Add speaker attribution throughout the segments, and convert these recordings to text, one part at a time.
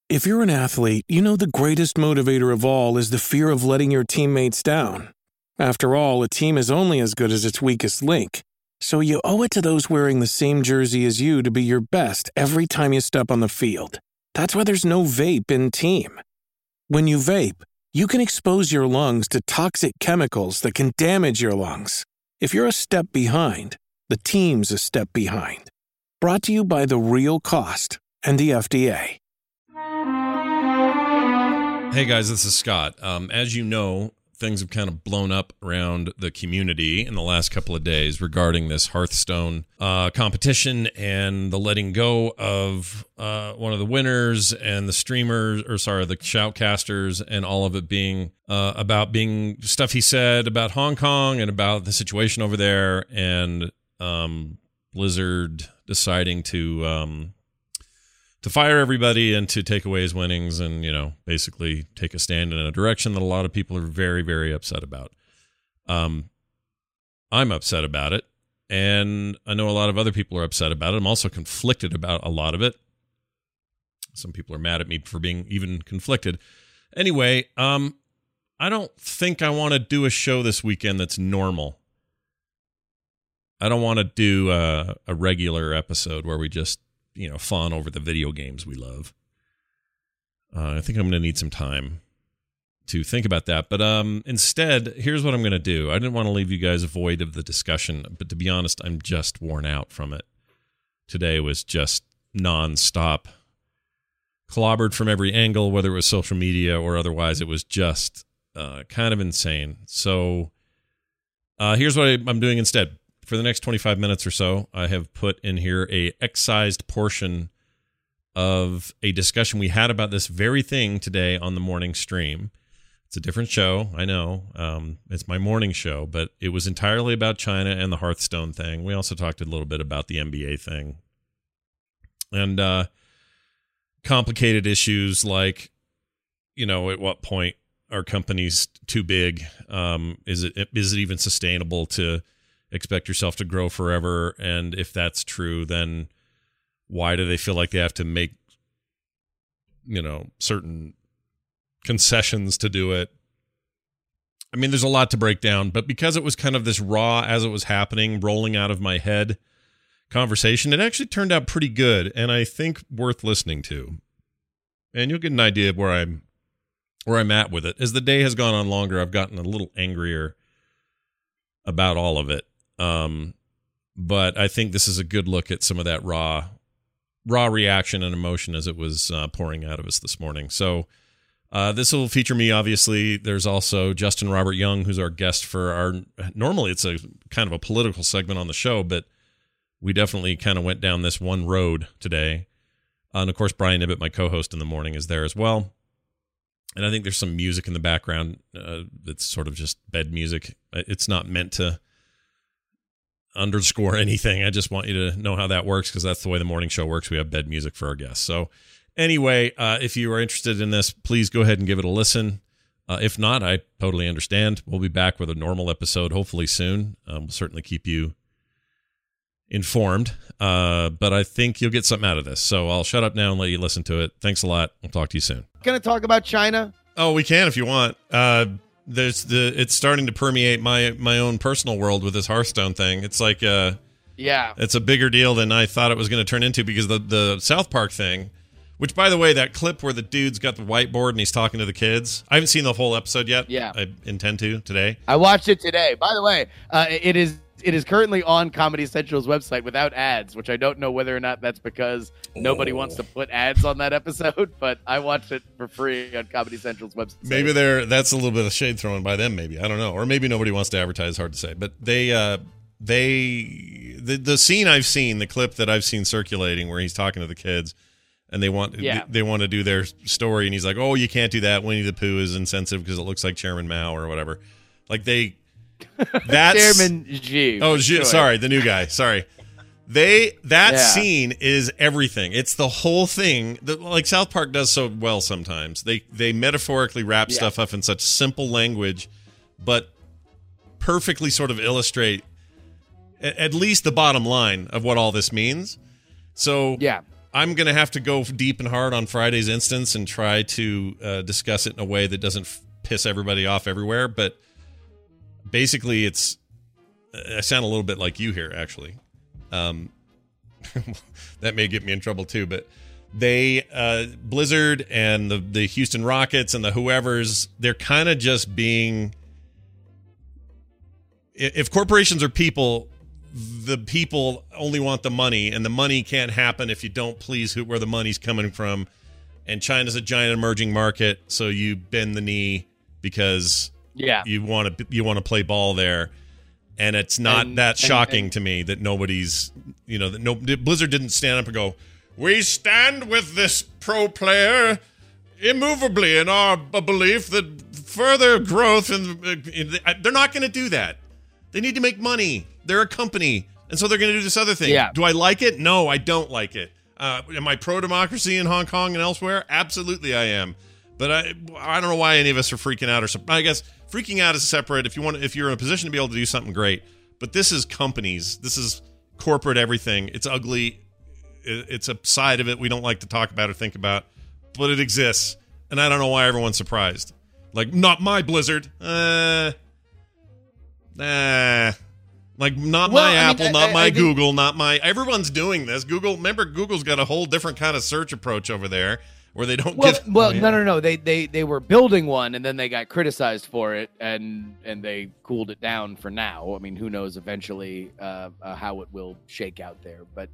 Speaker 1: If you're an athlete, you know the greatest motivator of all is the fear of letting your teammates down. After all, a team is only as good as its weakest link. So you owe it to those wearing the same jersey as you to be your best every time you step on the field. That's why there's no vape in team. When you vape, you can expose your lungs to toxic chemicals that can damage your lungs. If you're a step behind, the team's a step behind. Brought to you by The Real Cost and the FDA.
Speaker 2: Hey guys, this is Scott. As you know, things have kind of blown up around the community in the last couple of days regarding this Hearthstone competition and the letting go of one of the winners and the the shoutcasters, and all of it being about being stuff he said about Hong Kong and about the situation over there, and Blizzard deciding to fire everybody and to take away his winnings and, basically take a stand in a direction that a lot of people are very, very upset about. I'm upset about it, and I know a lot of other people are upset about it. I'm also conflicted about a lot of it. Some people are mad at me for being even conflicted. Anyway, I don't think I want to do a show this weekend that's normal. I don't want to do a regular episode where we just fawn over the video games we love. I think I'm going to need some time to think about that. But instead, here's what I'm going to do. I didn't want to leave you guys void of the discussion, but to be honest, I'm just worn out from it. Today was just nonstop. Clobbered from every angle, whether it was social media or otherwise. It was just kind of insane. So here's what I'm doing instead. For the next 25 minutes or so, I have put in here a excised portion of a discussion we had about this very thing today on the morning stream. It's a different show, I know. It's my morning show, but it was entirely about China and the Hearthstone thing. We also talked a little bit about the NBA thing. And complicated issues like, at what point are companies too big? Is it even sustainable to expect yourself to grow forever? And if that's true, then why do they feel like they have to make, certain concessions to do it? I mean, there's a lot to break down, but because it was kind of this raw, as it was happening, rolling out of my head conversation, it actually turned out pretty good, and I think worth listening to. And you'll get an idea of where I'm at with it. As the day has gone on longer, I've gotten a little angrier about all of it. But I think this is a good look at some of that raw reaction and emotion as it was pouring out of us this morning. So this will feature me, obviously. There's also Justin Robert Young, who's our guest for normally it's a kind of a political segment on the show, but we definitely kind of went down this one road today. And of course, Brian Ibbett, my co-host in the morning, is there as well. And I think there's some music in the background that's sort of just bed music. It's not meant to underscore anything. I just want you to know how that works, because that's the way the morning show works. We have bed music for our guests. So anyway, if you are interested in this, please go ahead and give it a listen. If not, I totally understand. We'll be back with a normal episode hopefully soon. We'll certainly keep you informed, but I think you'll get something out of this. So I'll shut up now and let you listen to it. Thanks a lot. I'll talk to you soon.
Speaker 3: Gonna talk about China?
Speaker 2: Oh, we can if you want. It's starting to permeate my own personal world with this Hearthstone thing. It's like it's a bigger deal than I thought it was going to turn into, because the South Park thing, which, by the way, that clip where the dude's got the whiteboard and he's talking to the kids, I haven't seen the whole episode yet.
Speaker 3: Yeah,
Speaker 2: I intend to today.
Speaker 3: I watched it today. By the way, it is currently on Comedy Central's website without ads, which I don't know whether or not that's because nobody wants to put ads on that episode, but I watched it for free on Comedy Central's website.
Speaker 2: Maybe that's a little bit of shade thrown by them, maybe. I don't know. Or maybe nobody wants to advertise, hard to say. But the scene I've seen, the clip that I've seen circulating where he's talking to the kids and they want to do their story, and he's like, "Oh, you can't do that. Winnie the Pooh is insensitive because it looks like Chairman Mao," or whatever. Like that's
Speaker 3: Chairman Xi.
Speaker 2: Oh, Xi, sorry, the new guy. Sorry. Scene is everything. It's the whole thing. Like South Park does so well sometimes. They metaphorically wrap stuff up in such simple language, but perfectly sort of illustrate at least the bottom line of what all this means. So I'm going to have to go deep and hard on Friday's instance and try to discuss it in a way that doesn't piss everybody off everywhere. But basically, I sound a little bit like you here, actually. That may get me in trouble too. But Blizzard and the Houston Rockets and the whoever's, they're kind of just being. If corporations are people, the people only want the money, and the money can't happen if you don't please where the money's coming from. And China's a giant emerging market, so you bend the knee because you want to play ball there. And it's not that shocking to me that nobody's, that Blizzard didn't stand up and go, "We stand with this pro player immovably in our belief that further growth they're not going to do that. They need to make money. They're a company, and so they're going to do this other thing." Yeah. Do I like it? No, I don't like it. Am I pro-democracy in Hong Kong and elsewhere? Absolutely I am. But I don't know why any of us are freaking out. I guess freaking out is separate. If you're in a position to be able to do something, great. But this is companies. This is corporate everything. It's ugly. It's a side of it we don't like to talk about or think about, but it exists. And I don't know why everyone's surprised. Like, not my Blizzard. Like, not my Apple, not my Google, not my... Everyone's doing this. Remember, Google's got a whole different kind of search approach over there where they don't get...
Speaker 3: No. They were building one, and then they got criticized for it, and they cooled it down for now. I mean, who knows eventually how it will shake out there. But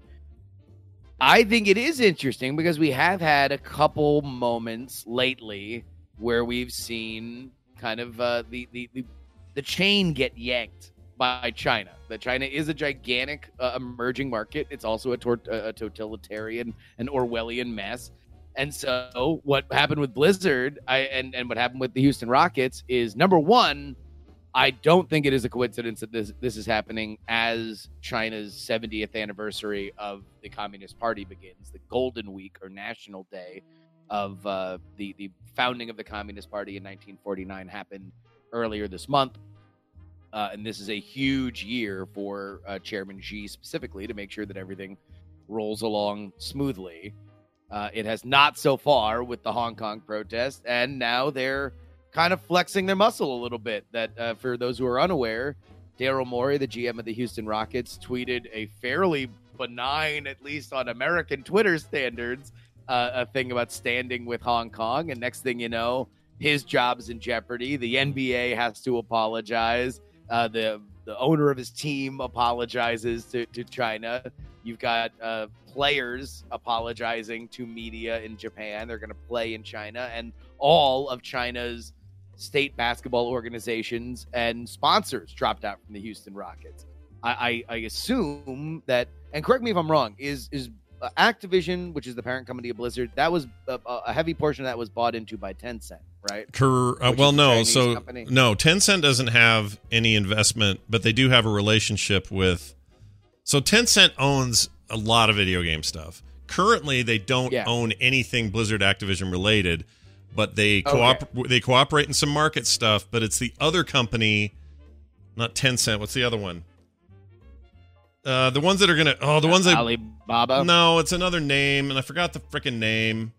Speaker 3: I think it is interesting because we have had a couple moments lately where we've seen kind of the chain get yanked by China. That China is a gigantic emerging market. It's also a totalitarian and Orwellian mess. And so what happened with Blizzard and what happened with the Houston Rockets is, number one, I don't think it is a coincidence that this is happening as China's 70th anniversary of the Communist Party begins. The Golden Week, or National Day of the founding of the Communist Party in 1949 happened earlier this month. And this is a huge year for Chairman Xi specifically to make sure that everything rolls along smoothly. It has not so far with the Hong Kong protest, and now they're kind of flexing their muscle a little bit. That for those who are unaware, Daryl Morey, the GM of the Houston Rockets, tweeted a fairly benign, at least on American Twitter standards, a thing about standing with Hong Kong. And next thing you know, his job's in jeopardy. The NBA has to apologize. The owner of his team apologizes to China. You've got players apologizing to media in Japan. They're going to play in China, and all of China's state basketball organizations and sponsors dropped out from the Houston Rockets. I assume that, and correct me if I'm wrong, is Activision, which is the parent company of Blizzard, that was a heavy portion of that was bought into by Tencent, right?
Speaker 2: Well, no. So company. No, Tencent doesn't have any investment, but they do have a relationship with. So Tencent owns a lot of video game stuff. Currently, they don't own anything Blizzard Activision related, but they cooperate in some market stuff. But it's the other company, not Tencent. What's the other one? The ones that are gonna the ones that
Speaker 3: Alibaba.
Speaker 2: No, it's another name, and I forgot the freaking name.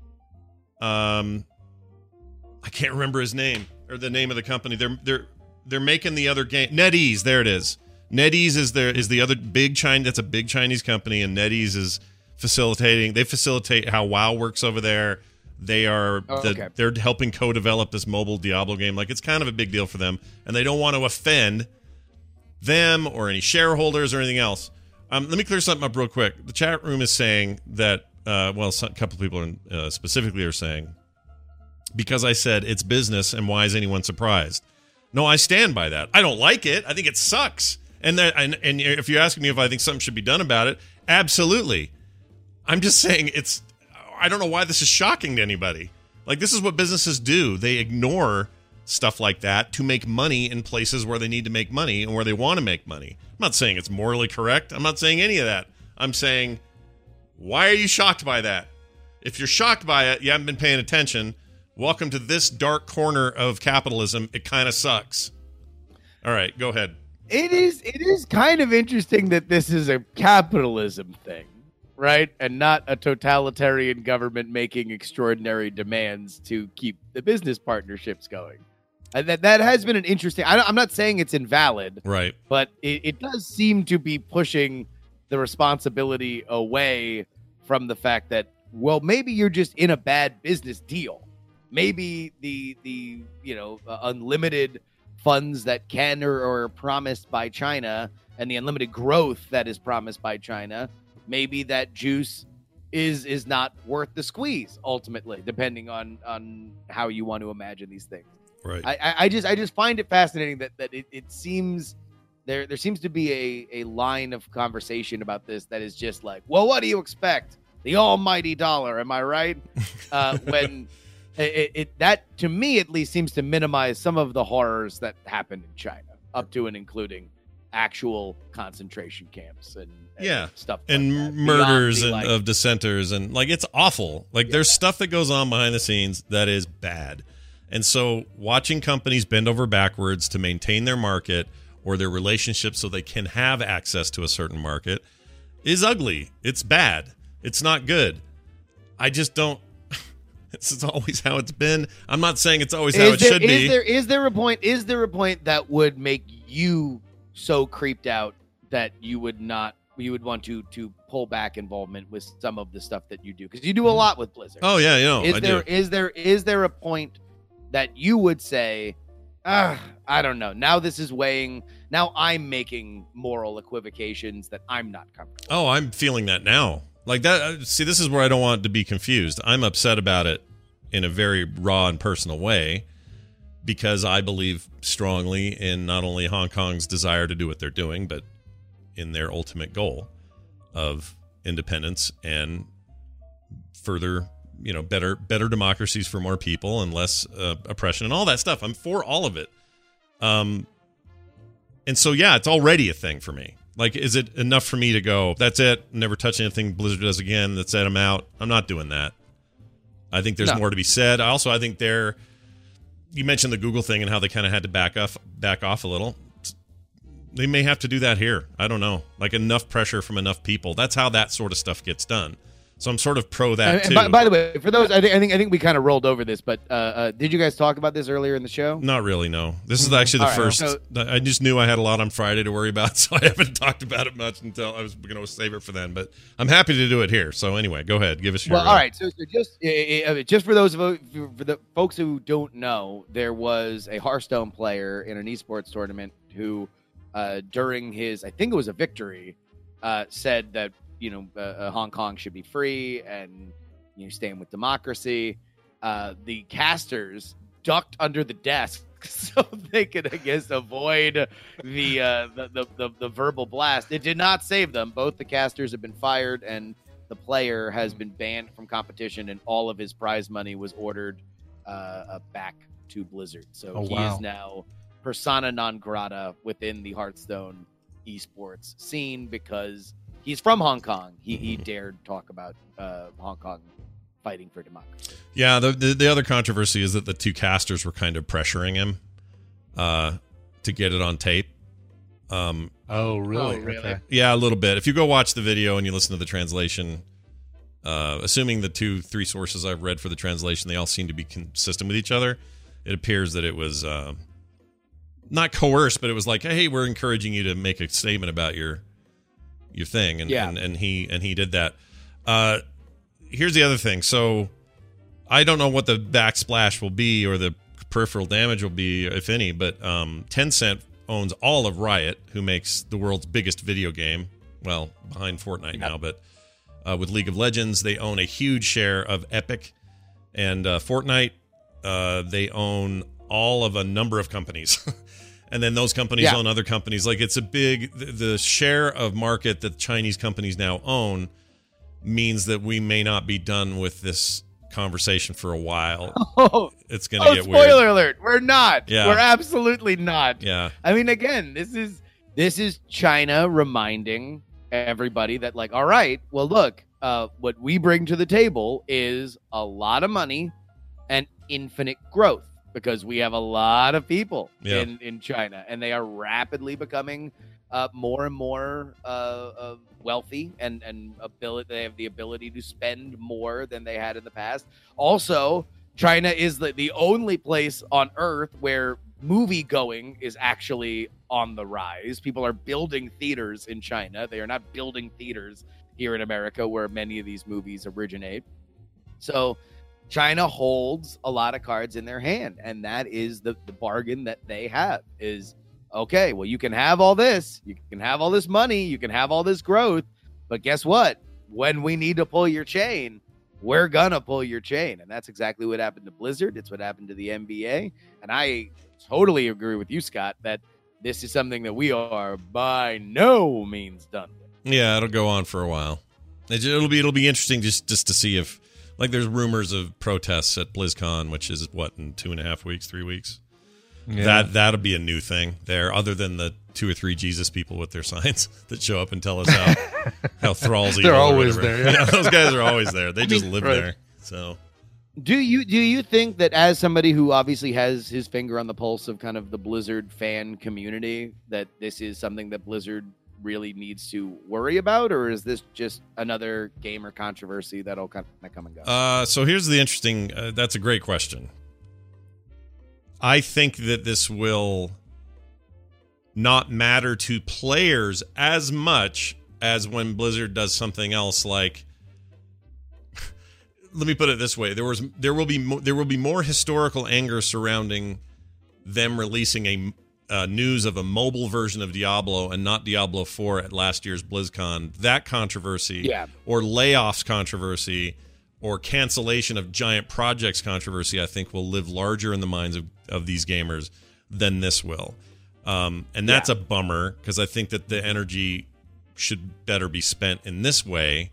Speaker 2: I can't remember his name or the name of the company. They're making the other game. NetEase, there it is. NetEase is the other big China. That's a big Chinese company, and NetEase is facilitating. They facilitate how WoW works over there. They are they're helping co-develop this mobile Diablo game. Like, it's kind of a big deal for them, and they don't want to offend them or any shareholders or anything else. Let me clear something up real quick. The chat room is saying that, a couple people specifically are saying, because I said it's business and why is anyone surprised? No, I stand by that. I don't like it. I think it sucks. And if you're asking me if I think something should be done about it, absolutely. I'm just saying I don't know why this is shocking to anybody. Like, this is what businesses do. They ignore stuff like that to make money in places where they need to make money and where they want to make money. I'm not saying it's morally correct. I'm not saying any of that. I'm saying, why are you shocked by that? If you're shocked by it, you haven't been paying attention. Welcome to this dark corner of capitalism. It kind of sucks. All right, go ahead.
Speaker 3: It is kind of interesting that this is a capitalism thing. right? And not a totalitarian government making extraordinary demands to keep the business partnerships going. And that has been an interesting. I'm not saying it's invalid,
Speaker 2: Right.
Speaker 3: but it does seem to be pushing the responsibility away from the fact that, well, maybe you're just in a bad business deal. Maybe the unlimited funds that can or are promised by China and the unlimited growth that is promised by China, maybe that juice is not worth the squeeze ultimately, depending on how you want to imagine these things.
Speaker 2: Right.
Speaker 3: I just find it fascinating that it seems there seems to be a line of conversation about this that is just like, well, what do you expect? The almighty dollar, am I right? When that to me at least seems to minimize some of the horrors that happened in China, up to and including actual concentration camps and stuff like
Speaker 2: and
Speaker 3: that.
Speaker 2: murders
Speaker 3: Beyond
Speaker 2: of dissenters, and like it's awful. Like there's stuff that goes on behind the scenes that is bad. And so watching companies bend over backwards to maintain their market or their relationship so they can have access to a certain market is ugly. It's bad. It's not good. I just don't. This is always how it's been. I'm not saying it's always how it should be.
Speaker 3: Is there a point that would make you so creeped out that you would want to pull back involvement with some of the stuff that you do? Because you do a lot with Blizzard.
Speaker 2: Oh yeah,
Speaker 3: Is there a point that you would say, I don't know, now this is weighing, now I'm making moral equivocations that I'm not comfortable with?
Speaker 2: Oh, I'm feeling that now. Like that. See, this is where I don't want it to be confused. I'm upset about it in a very raw and personal way because I believe strongly in not only Hong Kong's desire to do what they're doing, but in their ultimate goal of independence and further, better democracies for more people and less oppression and all that stuff. I'm for all of it. And so, yeah, it's already a thing for me. Like, is it enough for me to go, that's it, never touch anything Blizzard does again, that's it, I'm out? I'm not doing that. I think there's more to be said. I think you mentioned the Google thing and how they kind of had to back off a little. They may have to do that here. I don't know. Like enough pressure from enough people. That's how that sort of stuff gets done. So I'm sort of pro that too.
Speaker 3: By the way, for those, I think we kind of rolled over this, but did you guys talk about this earlier in the show?
Speaker 2: Not really, no. This is actually the first. I just knew I had a lot on Friday to worry about, so I haven't talked about it much until I was going to save it for then. But I'm happy to do it here. So anyway, go ahead, give us your.
Speaker 3: Well, all right. So just for those for the folks who don't know, there was a Hearthstone player in an esports tournament who, during his, I think it was a victory, said that Hong Kong should be free and stand with democracy. The casters ducked under the desk so they could, I guess, avoid the verbal blast. It did not save them. Both the casters have been fired, and the player has been banned from competition, and all of his prize money was ordered back to Blizzard. So he is now persona non grata within the Hearthstone esports scene because he's from Hong Kong. He dared talk about Hong Kong fighting for democracy.
Speaker 2: Yeah, the other controversy is that the two casters were kind of pressuring him to get it on tape.
Speaker 4: Really? Okay.
Speaker 2: Yeah, a little bit. If you go watch the video and you listen to the translation, assuming the 2-3 sources I've read for the translation, they all seem to be consistent with each other. It appears that it was not coerced, but it was like, hey, we're encouraging you to make a statement about your thing, and he did that. Here's the other thing. So I don't know what the backsplash will be or the peripheral damage will be, if any, but Tencent owns all of Riot, who makes the world's biggest video game. Well, behind Fortnite now, but with League of Legends, they own a huge share of Epic, and Fortnite, they own all of a number of companies. And then those companies own other companies. Like, it's a big, the share of market that Chinese companies now own means that we may not be done with this conversation for a while. It's going to get weird.
Speaker 3: Spoiler alert. We're not.
Speaker 2: Yeah.
Speaker 3: We're absolutely not.
Speaker 2: Yeah.
Speaker 3: I mean, again, this is China reminding everybody that, like, all right, well, look, what we bring to the table is a lot of money and infinite growth. Because we have a lot of people in China, and they are rapidly becoming more and more wealthy and they have the ability to spend more than they had in the past. Also, China is the only place on Earth where movie going is actually on the rise. People are building theaters in China. They are not building theaters here in America where many of these movies originate. So China holds a lot of cards in their hand, and that is the bargain that they have is, okay, well, you can have all this, you can have all this money, you can have all this growth, but guess what? When we need to pull your chain, we're gonna pull your chain. And that's exactly what happened to Blizzard. It's what happened to the NBA. And I totally agree with you, Scott, that this is something that we are by no means done with.
Speaker 2: Yeah, it'll go on for a while. It'll be interesting just to see if, like, there's rumors of protests at BlizzCon, which is what, in 2.5 weeks, 3 weeks. Yeah. That'll be a new thing there, other than the 2 or 3 Jesus people with their signs that show up and tell us how thralls evil.
Speaker 4: They're always there.
Speaker 2: Yeah, those guys are always there. They just live there. So,
Speaker 3: do you think that, as somebody who obviously has his finger on the pulse of kind of the Blizzard fan community, that this is something that Blizzard really needs to worry about, or is this just another gamer controversy that'll kind of come and go?
Speaker 2: So here's the interesting. That's a great question. I think that this will not matter to players as much as when Blizzard does something else. Like, let me put it this way: there will be more historical anger surrounding them releasing a news of a mobile version of Diablo and not Diablo 4 at last year's BlizzCon. That controversy, or layoffs controversy, or cancellation of giant projects controversy, I think will live larger in the minds of these gamers than this will. And that's a bummer, because I think that the energy should better be spent in this way,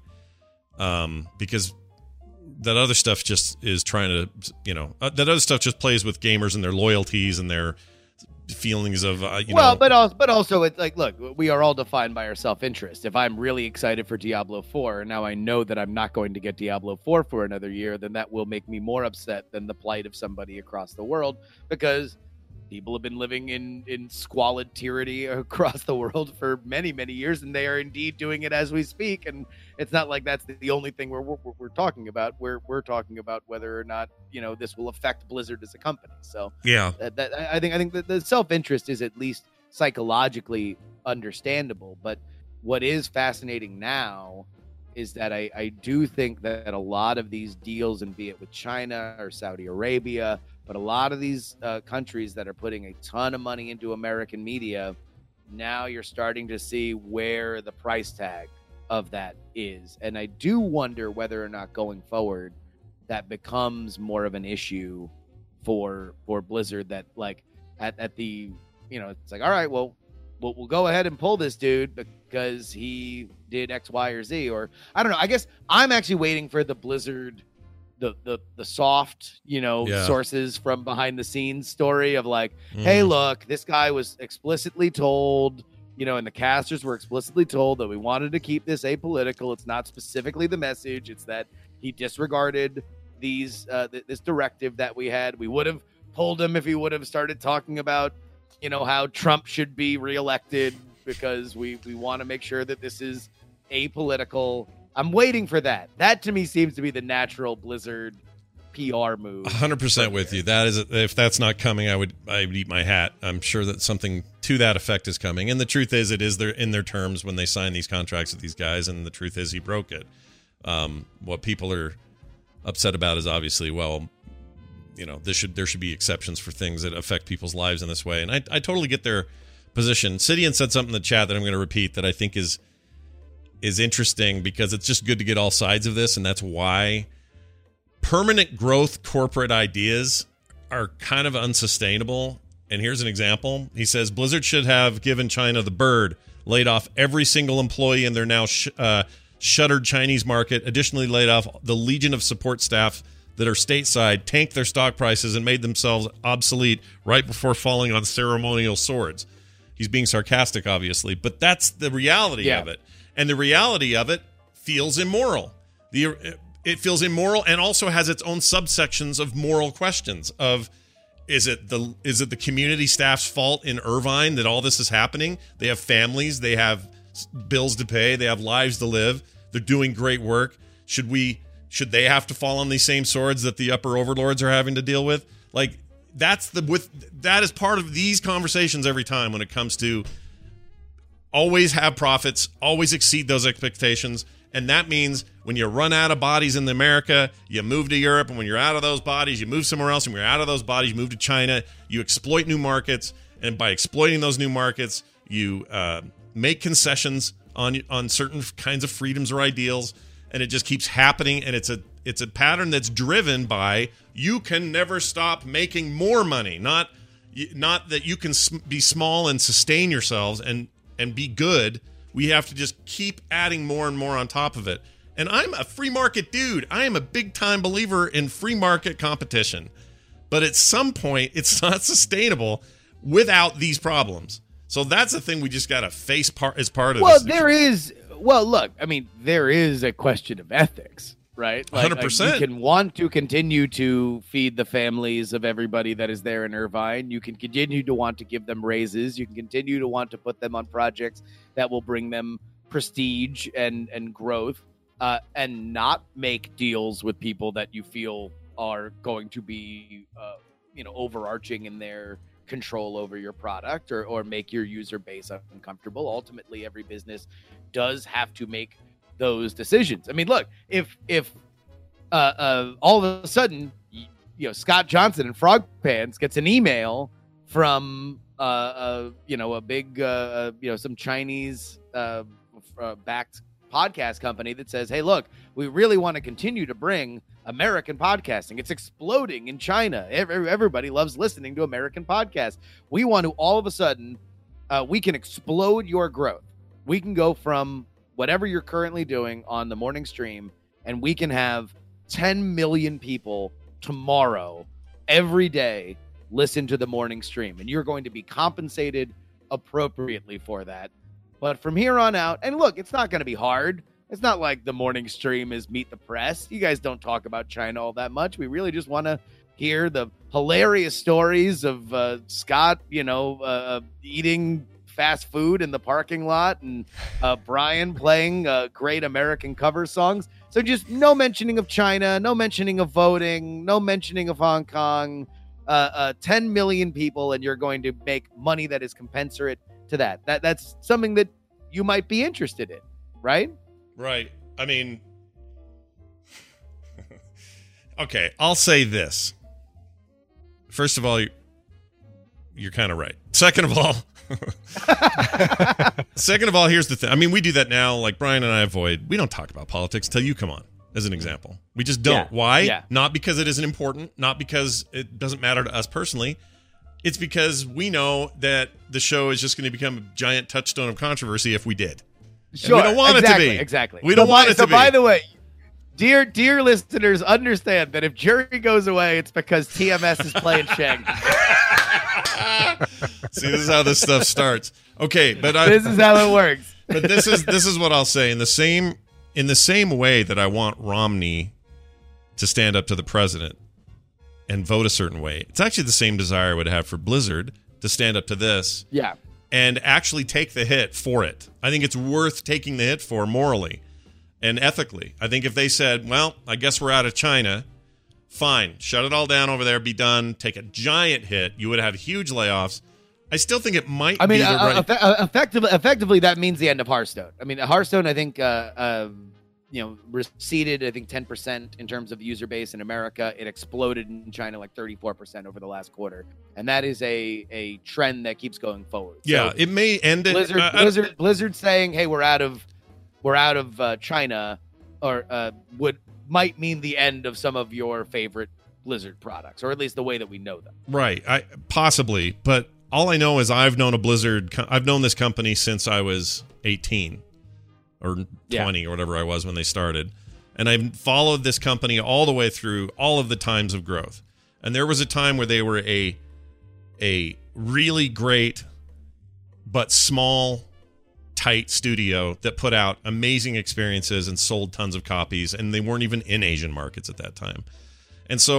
Speaker 2: because that other stuff just is trying to, that other stuff just plays with gamers and their loyalties and their feelings of,
Speaker 3: but also it's like, look, we are all defined by our self-interest. If I'm really excited for Diablo 4, now I know that I'm not going to get Diablo 4 for another year, then that will make me more upset than the plight of somebody across the world, because people have been living in squalid tyranny across the world for many, many years, and they are indeed doing it as we speak. And it's not like that's the only thing we're talking about. We're talking about whether or not this will affect Blizzard as a company. So
Speaker 2: yeah,
Speaker 3: I think that the self-interest is at least psychologically understandable. But what is fascinating now is that I do think that a lot of these deals, and be it with China or Saudi Arabia, but a lot of these countries that are putting a ton of money into American media, now you're starting to see where the price tag of that is. And I do wonder whether or not going forward that becomes more of an issue for Blizzard, that like at the, it's like, all right, well, we'll go ahead and pull this dude because he did X, Y, or Z. Or I don't know. I guess I'm actually waiting for the Blizzard, the soft, sources from behind the scenes story of like, hey, look, this guy was explicitly told, and the casters were explicitly told that we wanted to keep this apolitical. It's not specifically the message. It's that he disregarded these this directive that we had. We would have pulled him if he would have started talking about, how Trump should be reelected, because we want to make sure that this is apolitical. I'm waiting for that. That to me seems to be the natural Blizzard PR move.
Speaker 2: 100% with you. That is, if that's not coming, I would eat my hat. I'm sure that something to that effect is coming. And the truth is, it is in their terms when they sign these contracts with these guys. And the truth is, he broke it. What people are upset about is obviously, well, there should be exceptions for things that affect people's lives in this way. And I totally get their position. Sidian said something in the chat that I'm going to repeat that I think is interesting, because it's just good to get all sides of this. And that's why permanent growth corporate ideas are kind of unsustainable. And here's an example. He says Blizzard should have given China the bird, laid off every single employee in their now shuttered Chinese market, additionally laid off the legion of support staff that are stateside, tanked their stock prices, and made themselves obsolete right before falling on ceremonial swords. He's being sarcastic, obviously, but that's the reality of it. And the reality of it feels immoral. It feels immoral, and also has its own subsections of moral questions of, is it the community staff's fault in Irvine that all this is happening? They have families, they have bills to pay, they have lives to live. They're doing great work. Should they have to fall on these same swords that the upper overlords are having to deal with? Like that is part of these conversations every time when it comes to always have profits, always exceed those expectations. And that means when you run out of bodies in America, you move to Europe. And when you're out of those bodies, you move somewhere else. And when you're out of those bodies, you move to China. You exploit new markets. And by exploiting those new markets, you make concessions on certain kinds of freedoms or ideals. And it just keeps happening. And it's a pattern that's driven by you can never stop making more money. Not that you can be small and sustain yourselves and be good. We have to just keep adding more and more on top of it. And I'm a free market dude. I am a big time believer in free market competition. But at some point, it's not sustainable without these problems. So that's the thing we just got to face as part of this.
Speaker 3: Look, I mean, there is a question of ethics, right? Like,
Speaker 2: 100%.
Speaker 3: You can want to continue to feed the families of everybody that is there in Irvine. You can continue to want to give them raises. You can continue to want to put them on projects that will bring them prestige and growth, and not make deals with people that you feel are going to be, overarching in their control over your product or make your user base uncomfortable. Ultimately, every business does have to make those decisions. I mean, look, if all of a sudden, Scott Johnson and Frog Pants gets an email from a big some Chinese backed podcast company that says, hey, look, we really want to continue to bring American podcasting. It's exploding in China. Everybody loves listening to American podcasts. We want to all of a sudden, we can explode your growth. We can go from whatever you're currently doing on the morning stream, and we can have 10 million people tomorrow, every day, listen to the morning stream. And you're going to be compensated appropriately for that. But from here on out, and look, it's not going to be hard. It's not like the morning stream is Meet the Press. You guys don't talk about China all that much. We really just want to hear the hilarious stories of Scott, eating fast food in the parking lot, and Brian playing great American cover songs. So just no mentioning of China, no mentioning of voting, no mentioning of Hong Kong. 10 million people, and you're going to make money that is commensurate to that. That's something that you might be interested in, right?
Speaker 2: Right. I mean, okay, I'll say this. First of all, you're kind of right. Second of all, here's the thing. I mean, we do that now. Like Brian and I we don't talk about politics till you come on, as an example. We just don't.
Speaker 3: Yeah.
Speaker 2: Why?
Speaker 3: Yeah.
Speaker 2: Not because it isn't important, not because it doesn't matter to us personally. It's because we know that the show is just going to become a giant touchstone of controversy if we did.
Speaker 3: Sure.
Speaker 2: And we don't want it to be.
Speaker 3: Exactly.
Speaker 2: We don't want it to be.
Speaker 3: So by the way, dear listeners, understand that if Jerry goes away, it's because TMS is playing Shang.
Speaker 2: See, this is how this stuff starts. Okay, but
Speaker 3: this is how it works.
Speaker 2: But this is what I'll say. In the same way that I want Romney to stand up to the president and vote a certain way, it's actually the same desire I would have for Blizzard to stand up to this.
Speaker 3: Yeah.
Speaker 2: And actually take the hit for it. I think it's worth taking the hit for morally and ethically. I think if they said, well, I guess we're out of China, fine, shut it all down over there, be done, take a giant hit, you would have huge layoffs. I still think it might be the right...
Speaker 3: effectively, that means the end of Hearthstone. I mean, Hearthstone, I think, receded, I think, 10% in terms of user base in America. It exploded in China like 34% over the last quarter. And that is a trend that keeps going forward.
Speaker 2: Yeah, so it may end it.
Speaker 3: Blizzard saying, hey, we're out of China, or might mean the end of some of your favorite Blizzard products, or at least the way that we know them.
Speaker 2: Right. Possibly. But all I know is I've known this company since I was 18 or 20 or whatever I was when they started. And I've followed this company all the way through all of the times of growth. And there was a time where they were a really great but small, tight studio that put out amazing experiences and sold tons of copies, and they weren't even in Asian markets at that time. And so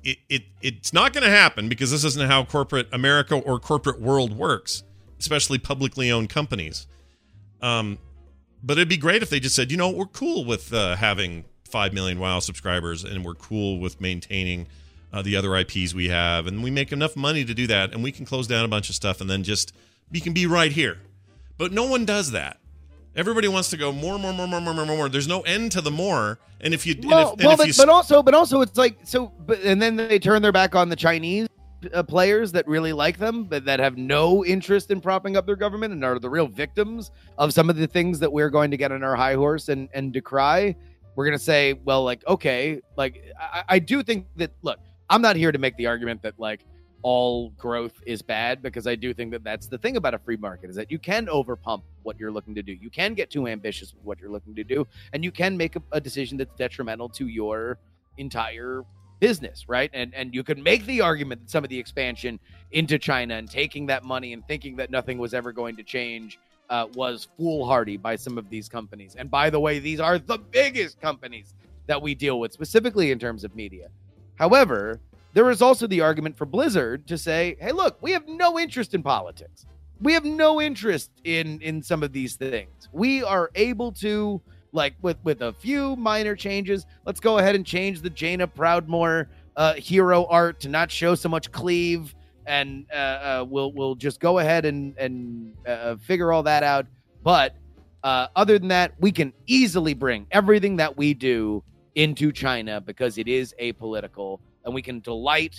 Speaker 2: it's not going to happen because this isn't how corporate America or corporate world works, especially publicly owned companies. But it'd be great if they just said, we're cool with having 5 million WoW subscribers, and we're cool with maintaining the other IPs we have, and we make enough money to do that, and we can close down a bunch of stuff, and then we can be right here. But no one does that. Everybody wants to go more. There's no end to the more. And if you, but
Speaker 3: also it's like and then they turn their back on the Chinese players that really like them, but that have no interest in propping up their government and are the real victims of some of the things that we're going to get on our high horse and decry. We're going to say, well, like, okay, like I do think that, look, I'm not here to make the argument that like all growth is bad, because I do think that that's the thing about a free market, is that you can overpump what you're looking to do. You can get too ambitious with what you're looking to do, and you can make a decision that's detrimental to your entire business, right? And you can make the argument that some of the expansion into China and taking that money and thinking that nothing was ever going to change was foolhardy by some of these companies. And by the way, these are the biggest companies that we deal with, specifically in terms of media. However, there is also the argument for Blizzard to say, hey, look, we have no interest in politics. We have no interest in some of these things. We are able to, like, with a few minor changes, let's go ahead and change the Jaina Proudmoore hero art to not show so much cleave, and we'll just go ahead and figure all that out. But other than that, we can easily bring everything that we do into China because it is apolitical, and we can delight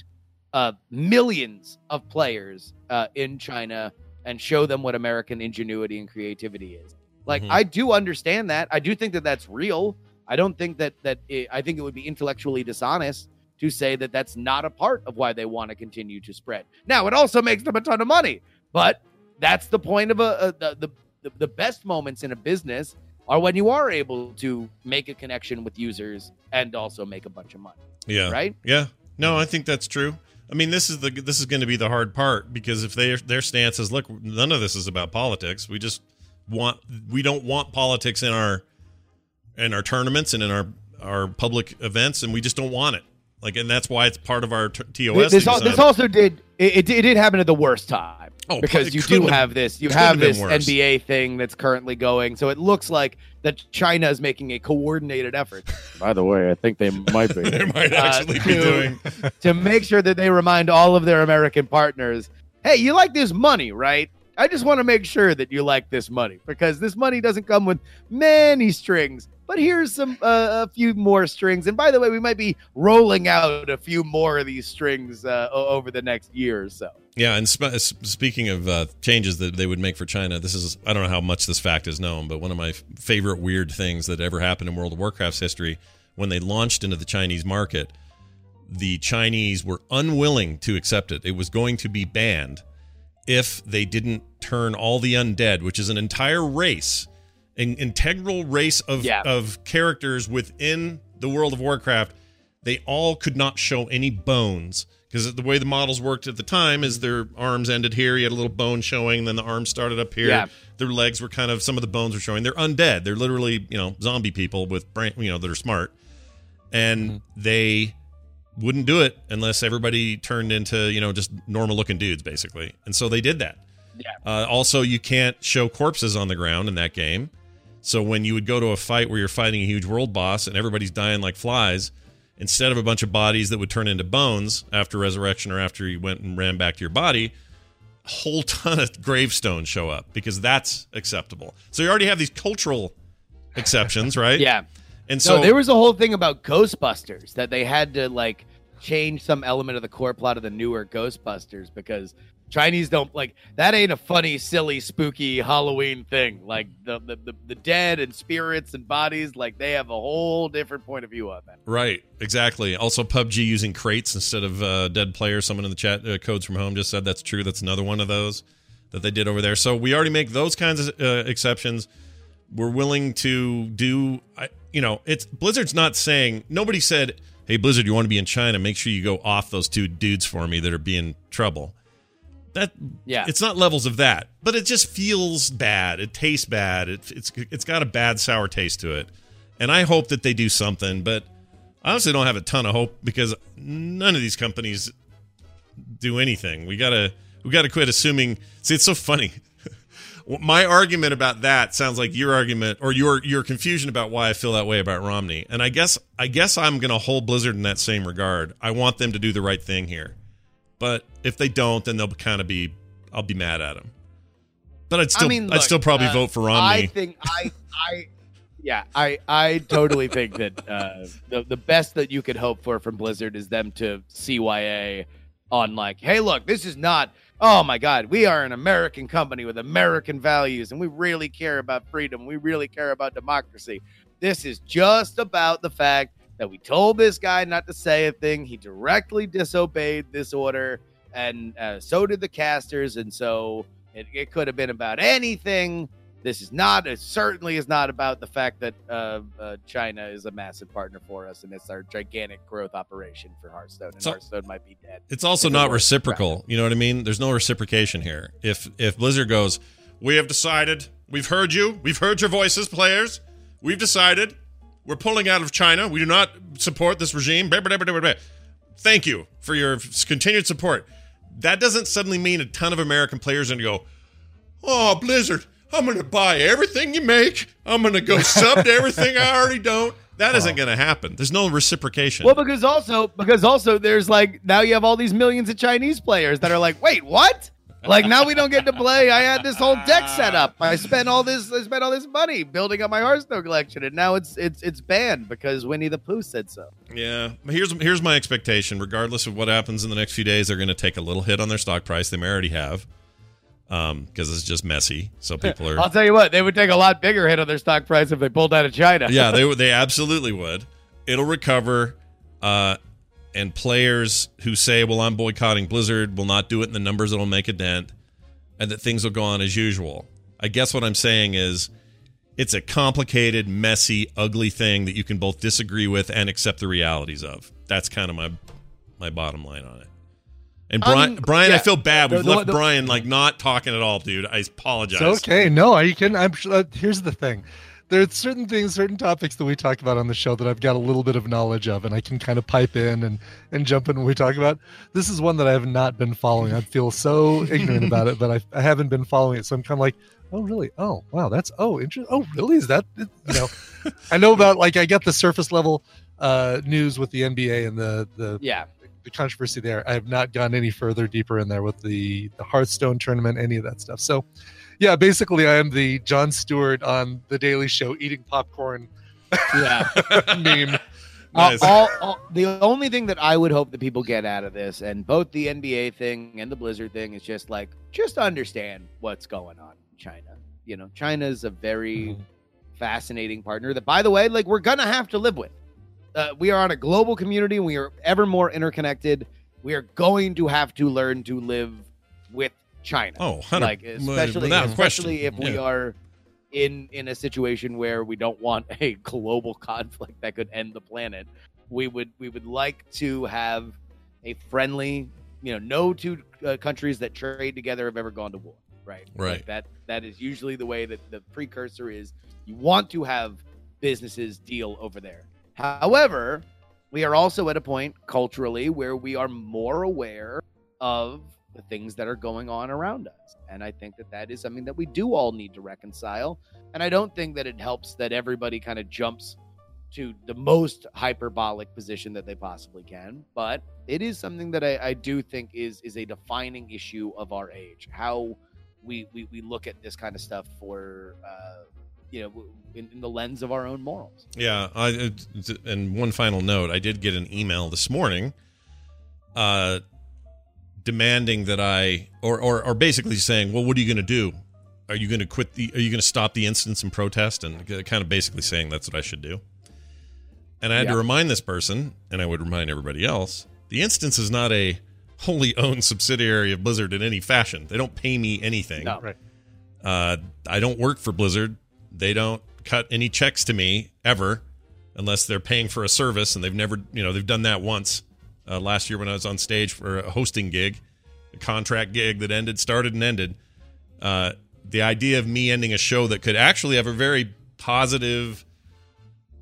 Speaker 3: millions of players in China and show them what American ingenuity and creativity is. Like, I do understand that. I do think that that's real. I don't think I think it would be intellectually dishonest to say that that's not a part of why they want to continue to spread. Now, it also makes them a ton of money, but that's the point of the best moments in a business are when you are able to make a connection with users and also make a bunch of money. Yeah. Right?
Speaker 2: Yeah. No, I think that's true. I mean, this is going to be the hard part, because if their stance is, look, none of this is about politics. We don't want politics in our tournaments and in our public events, and we just don't want it. Like, and that's why it's part of our TOS.
Speaker 3: This also did happen at the worst time. Oh, because you have this NBA thing that's currently going, so it looks like that China is making a coordinated effort. By the way, I think they might be.
Speaker 2: They might actually be doing
Speaker 3: to make sure that they remind all of their American partners, hey, you like this money, right? I just want to make sure that you like this money, because this money doesn't come with many strings. But here's a few more strings. And by the way, we might be rolling out a few more of these strings over the next year or so.
Speaker 2: Yeah, and speaking of changes that they would make for China, I don't know how much this fact is known, but one of my favorite weird things that ever happened in World of Warcraft's history, when they launched into the Chinese market, the Chinese were unwilling to accept it. It was going to be banned if they didn't turn all the undead, which is an entire race, an integral race of characters within the World of Warcraft. They all could not show any bones, because the way the models worked at the time is their arms ended here, you had a little bone showing, then the arms started up here, their legs were kind of, some of the bones were showing. They're undead, they're literally, zombie people with brain, that are smart, and they wouldn't do it unless everybody turned into, just normal looking dudes, basically. And so they did that. Also, you can't show corpses on the ground in that game. So when you would go to a fight where you're fighting a huge world boss and everybody's dying like flies, instead of a bunch of bodies that would turn into bones after resurrection or after you went and ran back to your body, a whole ton of gravestones show up, because that's acceptable. So you already have these cultural exceptions, right?
Speaker 3: Yeah.
Speaker 2: And so
Speaker 3: there was a whole thing about Ghostbusters that they had to like change some element of the core plot of the newer Ghostbusters, because Chinese don't like that. Ain't a funny, silly, spooky Halloween thing. Like the dead and spirits and bodies, like they have a whole different point of view on that.
Speaker 2: Right, exactly. Also, PUBG using crates instead of dead players. Someone in the chat, Codes from Home, just said that's true. That's another one of those that they did over there. So we already make those kinds of exceptions. We're willing to do. It's Blizzard's not saying. Nobody said, "Hey, Blizzard, you want to be in China? Make sure you go off those two dudes for me that are being trouble." It's not levels of that, but it just feels bad. It tastes bad. It's got a bad, sour taste to it, and I hope that they do something. But I honestly don't have a ton of hope because none of these companies do anything. We gotta quit assuming. See, it's so funny. My argument about that sounds like your argument or your confusion about why I feel that way about Romney. And I guess I'm going to hold Blizzard in that same regard. I want them to do the right thing here. But if they don't, then they'll kind of I'll be mad at them. But I'd still probably vote for Romney.
Speaker 3: I totally think that the best that you could hope for from Blizzard is them to CYA on like, hey, look, this is not, oh my God, we are an American company with American values and we really care about freedom. We really care about democracy. This is just about the fact that we told this guy not to say a thing. He directly disobeyed this order, and so did the casters. And so it could have been about anything. This is not, it certainly is not about the fact that China is a massive partner for us and it's our gigantic growth operation for Hearthstone. And Hearthstone might be dead.
Speaker 2: It's also not reciprocal. You know what I mean? There's no reciprocation here. If Blizzard goes, we have decided, we've heard you, we've heard your voices, players. We've decided we're pulling out of China. We do not support this regime. Thank you for your continued support. That doesn't suddenly mean a ton of American players are going to go, oh, Blizzard, I'm going to buy everything you make. I'm going to go sub to everything I already don't. That isn't going to happen. There's no reciprocation.
Speaker 3: Well, because also there's like, now you have all these millions of Chinese players that are like, wait, what? Like, now we don't get to play. I had this whole deck set up. I spent all this money building up my Hearthstone collection, and now it's banned because Winnie the Pooh said so.
Speaker 2: Yeah. Here's my expectation. Regardless of what happens in the next few days, they're going to take a little hit on their stock price. They may already have. Because it's just messy. So people are.
Speaker 3: I'll tell you what, they would take a lot bigger hit on their stock price if they pulled out of China.
Speaker 2: Yeah, they absolutely would. It'll recover. And players who say, well, I'm boycotting Blizzard will not do it in the numbers that'll make a dent, and that things will go on as usual. I guess what I'm saying is it's a complicated, messy, ugly thing that you can both disagree with and accept the realities of. That's kind of my bottom line on it. And Brian, yeah. I feel bad. We've left Brian like not talking at all, dude. I apologize.
Speaker 4: It's okay. No, you can. I'm sure. Here's the thing. There's certain things, certain topics that we talk about on the show that I've got a little bit of knowledge of, and I can kind of pipe in and jump in when we talk about. This is one that I have not been following. I feel so ignorant about it, but I haven't been following it. So I'm kind of like, oh, really? Oh, wow. That's, interesting. Oh, really? Is that, I know about, like, I got the surface level news with the NBA and the controversy there. I have not gone any further deeper in there with the Hearthstone tournament, any of that stuff. So, yeah, basically, I am the Jon Stewart on The Daily Show eating popcorn meme.
Speaker 2: Nice.
Speaker 3: The only thing that I would hope that people get out of this, and both the NBA thing and the Blizzard thing, is just understand what's going on in China. You know, China is a very fascinating partner that, by the way, we're going to have to live with. We are on a global community. We are ever more interconnected. We are going to have to learn to live with China.
Speaker 2: Oh,
Speaker 3: especially if we are in a situation where we don't want a global conflict that could end the planet. We would like to have a friendly, no two countries that trade together have ever gone to war. Right. That is usually the way that the precursor is. You want to have businesses deal over there. However, we are also at a point culturally where we are more aware of the things that are going on around us. And I think that is something that we do all need to reconcile. And I don't think that it helps that everybody kind of jumps to the most hyperbolic position that they possibly can. But it is something that I do think is a defining issue of our age. How we look at this kind of stuff for, in the lens of our own morals.
Speaker 2: Yeah. And one final note, I did get an email this morning demanding that or basically saying, well, what are you going to do? Are you going to are you going to stop the instance and protest? And kind of basically saying that's what I should do. And I had to remind this person, and I would remind everybody else, the instance is not a wholly owned subsidiary of Blizzard in any fashion. They don't pay me anything.
Speaker 3: No. Right.
Speaker 2: I don't work for Blizzard. They don't cut any checks to me ever unless they're paying for a service, and they've never, they've done that once. Last year when I was on stage for a hosting gig, a contract gig that started and ended. The idea of me ending a show that could actually have a very positive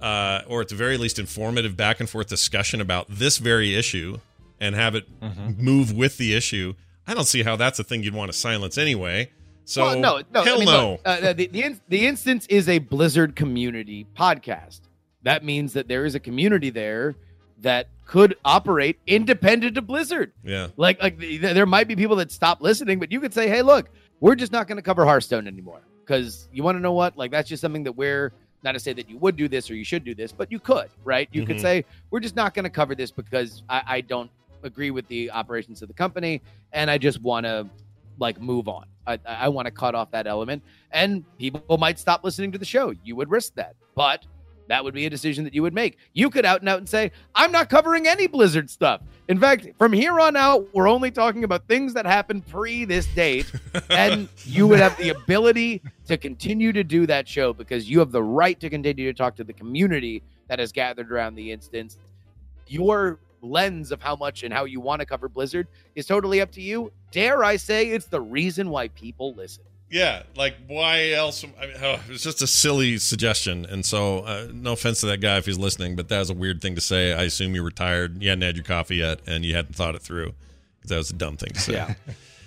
Speaker 2: or at the very least informative back and forth discussion about this very issue and have it move with the issue, I don't see how that's a thing you'd want to silence anyway. So
Speaker 3: well, no.
Speaker 2: Hell
Speaker 3: I mean,
Speaker 2: no.
Speaker 3: Look, the instance is a Blizzard community podcast. That means that there is a community there that could operate independent of Blizzard.
Speaker 2: Yeah.
Speaker 3: Like there might be people that stop listening, but you could say, hey, look, we're just not going to cover Hearthstone anymore. Because you want to know what? Like, that's just something that we're not to say that you would do this or you should do this, but you could, right? You could say, we're just not going to cover this because I don't agree with the operations of the company. And I just want to like move on. I want to cut off that element, and people might stop listening to the show. You would risk that, but that would be a decision that you would make. You could out and say, I'm not covering any Blizzard stuff. In fact, from here on out, we're only talking about things that happened pre this date. And you would have the ability to continue to do that show because you have the right to continue to talk to the community that has gathered around the instance. Your lens of how much and how you want to cover Blizzard is totally up to you. Dare I say it's the reason why people listen.
Speaker 2: Yeah, like why else? I mean, it's just a silly suggestion, and so no offense to that guy if he's listening, but that was a weird thing to say. I assume you were tired, you hadn't had your coffee yet, and you hadn't thought it through because that was a dumb thing to say.
Speaker 3: Yeah.